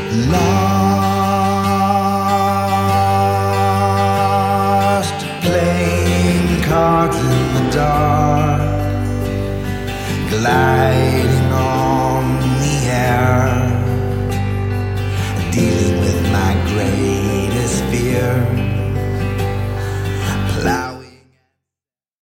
Lost playing cards in the dark, gliding on the air, dealing with my greatest fear.